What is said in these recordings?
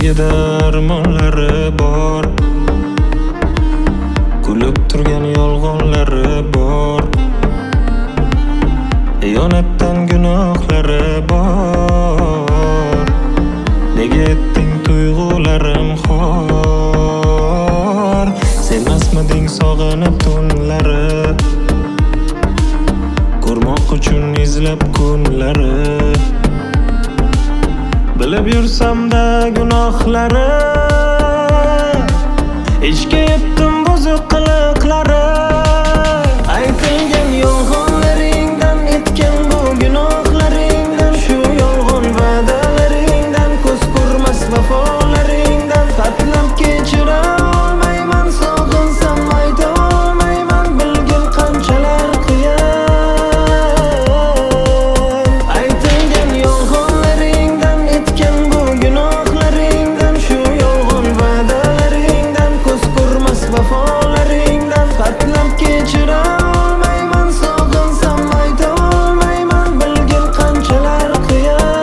Yuragida armonlari bor, kulib turgan yolg'onlari bor, xiyonatdan gunohlari bor. Nega etding tuyg'ularim xor? Sevmasmiding sog'inib tunlari, ko'rmoq uchun izlab kunlari. Bilib yursam-da gunohlari, ichga yetdim buzuq qiliqlari. Aytilgan yolg'onlaringdan, etgan bu gunohlaringdan, shu yolg'on va'dalaringdan, ko'z ko'rmas vafolaringdan qatlab kechira olmayman. Sog'insam ayta olmayman, bilgin qanchalar qiyin. Aytilgan yolg'onlaringdan, etgan bu gunohlaringdan, shu yolg'on va'dalaringdan, ko'z ko'rmas vafolaringdan qatlab kechira olmayman. Sog'insam ayta olmayman, bilgin qanchalar qiyin.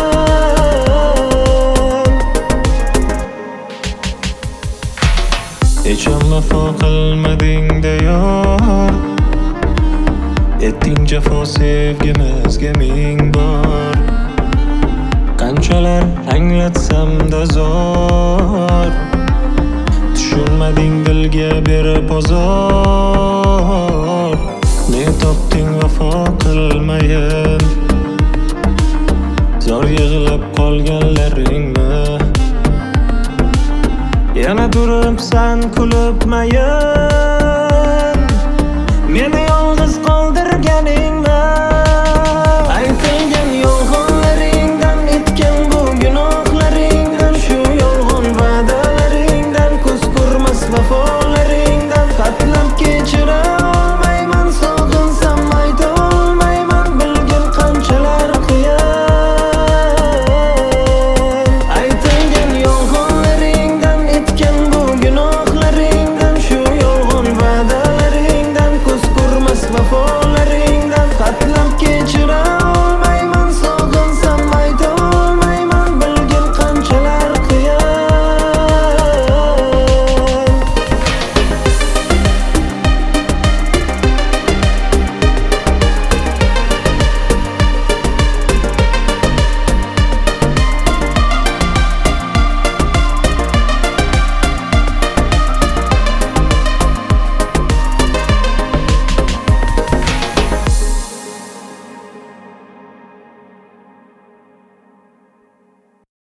Hecham vafo qilmading-da yor, etding jafo sevgimizga ming bor. Qanchalar anglatsam-da zor, tushunmading dilga berib ozor. Ne topding vafo qilmayin, zor yig'lab qolganlaringmi? Yana turibsan kulib mayin, meni